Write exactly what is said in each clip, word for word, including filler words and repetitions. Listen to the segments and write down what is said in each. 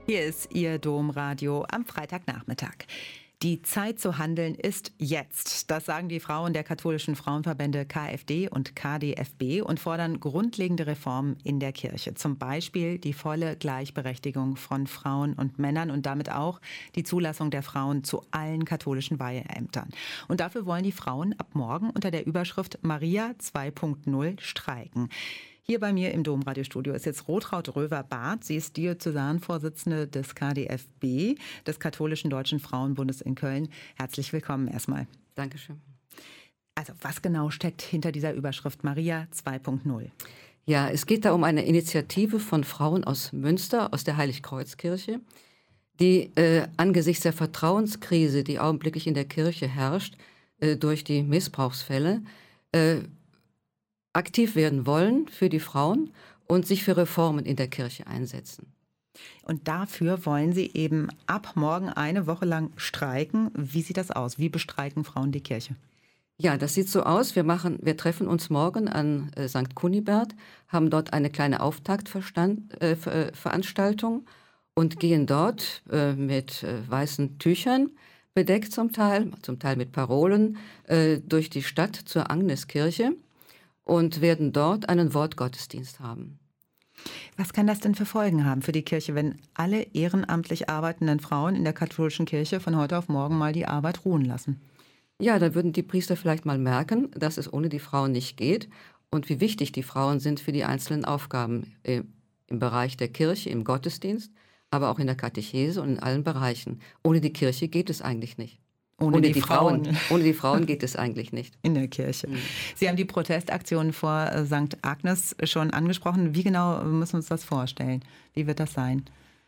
Hier ist Ihr Domradio am Freitagnachmittag. Die Zeit zu handeln ist jetzt. Das sagen die Frauen der katholischen Frauenverbände K f D und K d f B und fordern grundlegende Reformen in der Kirche. Zum Beispiel die volle Gleichberechtigung von Frauen und Männern und damit auch die Zulassung der Frauen zu allen katholischen Weiheämtern. Und dafür wollen die Frauen ab morgen unter der Überschrift Maria zwei Punkt null streiken. Hier bei mir im Domradiostudio ist jetzt Rotraud Röver-Barth. Sie ist Diözesanvorsitzende des K d f B, des Katholischen Deutschen Frauenbundes in Köln. Herzlich willkommen erstmal. Dankeschön. Also was genau steckt hinter dieser Überschrift Maria zwei Punkt null? Ja, es geht da um eine Initiative von Frauen aus Münster, aus der Heiligkreuzkirche, die äh, angesichts der Vertrauenskrise, die augenblicklich in der Kirche herrscht, äh, durch die Missbrauchsfälle, äh, aktiv werden wollen für die Frauen und sich für Reformen in der Kirche einsetzen. Und dafür wollen Sie eben ab morgen eine Woche lang streiken. Wie sieht das aus? Wie bestreiken Frauen die Kirche? Ja, das sieht so aus. Wir machen, wir treffen uns morgen an äh, Sankt Kunibert, haben dort eine kleine Auftaktveranstaltung äh, und gehen dort äh, mit äh, weißen Tüchern bedeckt zum Teil, zum Teil mit Parolen, äh, durch die Stadt zur Agneskirche und werden dort einen Wortgottesdienst haben. Was kann das denn für Folgen haben für die Kirche, wenn alle ehrenamtlich arbeitenden Frauen in der katholischen Kirche von heute auf morgen mal die Arbeit ruhen lassen? Ja, da würden die Priester vielleicht mal merken, dass es ohne die Frauen nicht geht und wie wichtig die Frauen sind für die einzelnen Aufgaben äh, im Bereich der Kirche, im Gottesdienst, aber auch in der Katechese und in allen Bereichen. Ohne die Kirche geht es eigentlich nicht. Ohne, ohne die, die Frauen. Frauen. Ohne die Frauen geht es eigentlich nicht. In der Kirche. Mhm. Sie haben die Protestaktion vor Sankt Agnes schon angesprochen. Wie genau müssen wir uns das vorstellen? Wie wird das sein?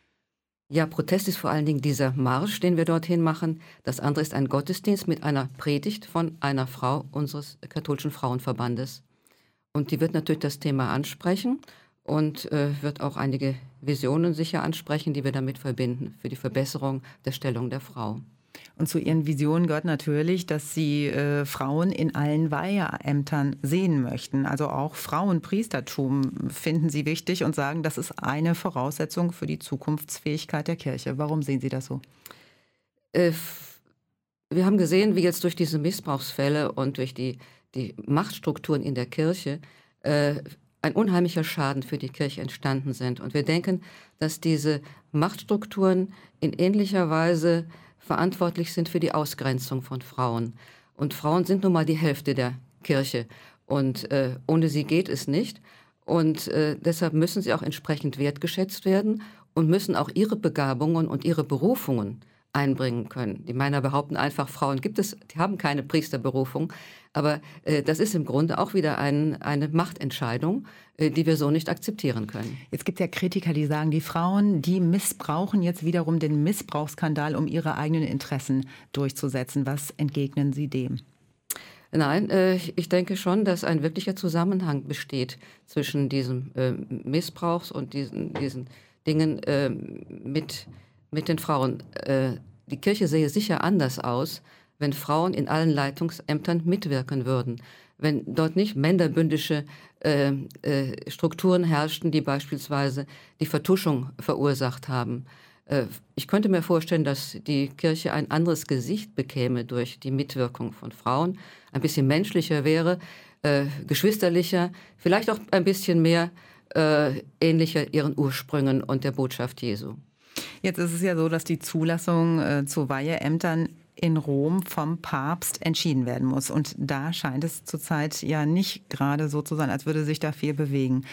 Ja, Protest ist vor allen Dingen dieser Marsch, den wir dorthin machen. Das andere ist ein Gottesdienst mit einer Predigt von einer Frau unseres katholischen Frauenverbandes. Und die wird natürlich das Thema ansprechen und äh, wird auch einige Visionen sicher ansprechen, die wir damit verbinden für die Verbesserung der Stellung der Frau. Und zu Ihren Visionen gehört natürlich, dass Sie äh, Frauen in allen Weiheämtern sehen möchten. Also auch Frauenpriestertum finden Sie wichtig und sagen, das ist eine Voraussetzung für die Zukunftsfähigkeit der Kirche. Warum sehen Sie das so? Äh, wir haben gesehen, wie jetzt durch diese Missbrauchsfälle und durch die, die Machtstrukturen in der Kirche äh, ein unheimlicher Schaden für die Kirche entstanden sind. Und wir denken, dass diese Machtstrukturen in ähnlicher Weise verantwortlich sind für die Ausgrenzung von Frauen. Und Frauen sind nun mal die Hälfte der Kirche. Und äh, ohne sie geht es nicht. Und äh, deshalb müssen sie auch entsprechend wertgeschätzt werden und müssen auch ihre Begabungen und ihre Berufungen einbringen können. Die Männer behaupten einfach, Frauen gibt es, die haben keine Priesterberufung. Aber äh, das ist im Grunde auch wieder ein, eine Machtentscheidung, äh, die wir so nicht akzeptieren können. Jetzt gibt es ja Kritiker, die sagen, die Frauen, die missbrauchen jetzt wiederum den Missbrauchsskandal, um ihre eigenen Interessen durchzusetzen. Was entgegnen Sie dem? Nein, äh, ich denke schon, dass ein wirklicher Zusammenhang besteht zwischen diesem äh, Missbrauchs und diesen, diesen Dingen äh, mit, mit den Frauen. Äh, die Kirche sähe sicher anders aus, wenn Frauen in allen Leitungsämtern mitwirken würden. Wenn dort nicht männerbündische äh, äh, Strukturen herrschten, die beispielsweise die Vertuschung verursacht haben. Äh, ich könnte mir vorstellen, dass die Kirche ein anderes Gesicht bekäme durch die Mitwirkung von Frauen, ein bisschen menschlicher wäre, äh, geschwisterlicher, vielleicht auch ein bisschen mehr äh, ähnlicher ihren Ursprüngen und der Botschaft Jesu. Jetzt ist es ja so, dass die Zulassung äh, zu Weiheämtern in Rom vom Papst entschieden werden muss. Und da scheint es zurzeit ja nicht gerade so zu sein, als würde sich da viel bewegen.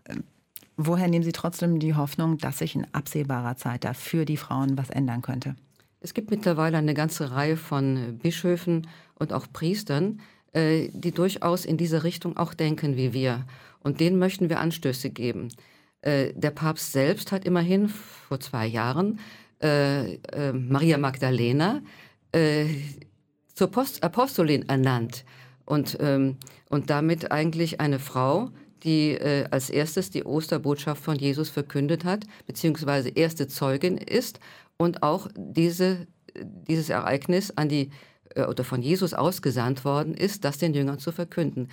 Woher nehmen Sie trotzdem die Hoffnung, dass sich in absehbarer Zeit da für die Frauen was ändern könnte? Es gibt mittlerweile eine ganze Reihe von Bischöfen und auch Priestern, die durchaus in diese Richtung auch denken wie wir. Und denen möchten wir Anstöße geben. Der Papst selbst hat immerhin vor zwei Jahren äh, äh, Maria Magdalena äh, zur Post Apostolin ernannt und, ähm, und damit eigentlich eine Frau, die äh, als erstes die Osterbotschaft von Jesus verkündet hat, beziehungsweise erste Zeugin ist und auch diese, dieses Ereignis an die, äh, oder von Jesus ausgesandt worden ist, das den Jüngern zu verkünden.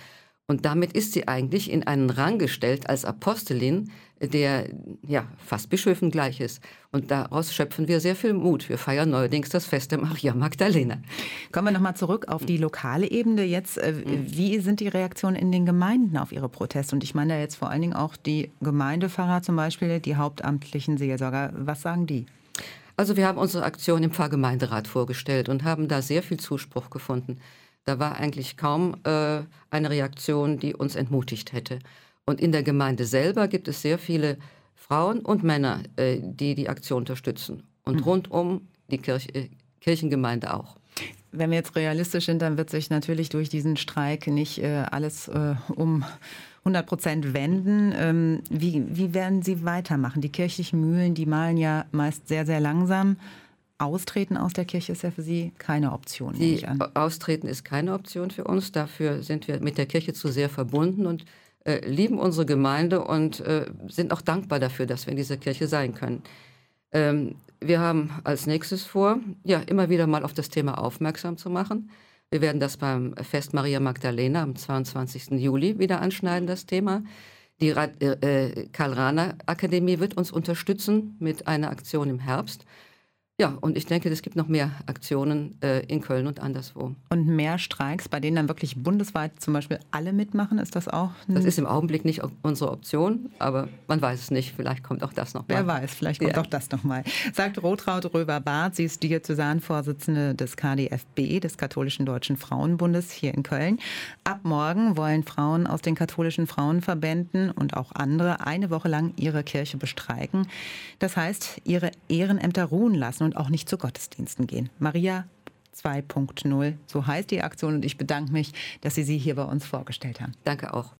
Und damit ist sie eigentlich in einen Rang gestellt als Apostelin, der ja fast Bischöfen gleich ist. Und daraus schöpfen wir sehr viel Mut. Wir feiern neuerdings das Fest der Maria Magdalena. Kommen wir nochmal zurück auf die lokale Ebene jetzt. Wie sind die Reaktionen in den Gemeinden auf Ihre Proteste? Und ich meine da jetzt vor allen Dingen auch die Gemeindepfarrer zum Beispiel, die hauptamtlichen Seelsorger. Was sagen die? Also wir haben unsere Aktion im Pfarrgemeinderat vorgestellt und haben da sehr viel Zuspruch gefunden. Da war eigentlich kaum äh, eine Reaktion, die uns entmutigt hätte. Und in der Gemeinde selber gibt es sehr viele Frauen und Männer, äh, die die Aktion unterstützen. Und mhm. rundum die Kirche, äh, Kirchengemeinde auch. Wenn wir jetzt realistisch sind, dann wird sich natürlich durch diesen Streik nicht äh, alles äh, um hundert Prozent wenden. Ähm, wie, wie werden Sie weitermachen? Die kirchlichen Mühlen, die mahlen ja meist sehr, sehr langsam. Austreten aus der Kirche ist ja für Sie keine Option, nehme ich an. Austreten ist keine Option für uns. Dafür sind wir mit der Kirche zu sehr verbunden und äh, lieben unsere Gemeinde und äh, sind auch dankbar dafür, dass wir in dieser Kirche sein können. Ähm, wir haben als nächstes vor, ja, immer wieder mal auf das Thema aufmerksam zu machen. Wir werden das beim Fest Maria Magdalena am zweiundzwanzigsten Juli wieder anschneiden, das Thema. Die äh, Karl-Rahner-Akademie wird uns unterstützen mit einer Aktion im Herbst. Ja, und ich denke, es gibt noch mehr Aktionen äh, in Köln und anderswo. Und mehr Streiks, bei denen dann wirklich bundesweit zum Beispiel alle mitmachen, ist das auch? Das ist im Augenblick nicht unsere Option, aber man weiß es nicht. Vielleicht kommt auch das noch mal. Wer weiß, vielleicht kommt ja. auch das noch mal. Sagt Rotraud Röber-Barth, sie ist Diözesanvorsitzende des K D F B, des Katholischen Deutschen Frauenbundes hier in Köln. Ab morgen wollen Frauen aus den katholischen Frauenverbänden und auch andere eine Woche lang ihre Kirche bestreiken. Das heißt, ihre Ehrenämter ruhen lassen und auch nicht zu Gottesdiensten gehen. Maria zwei Punkt null, so heißt die Aktion und ich bedanke mich, dass Sie sie hier bei uns vorgestellt haben. Danke auch.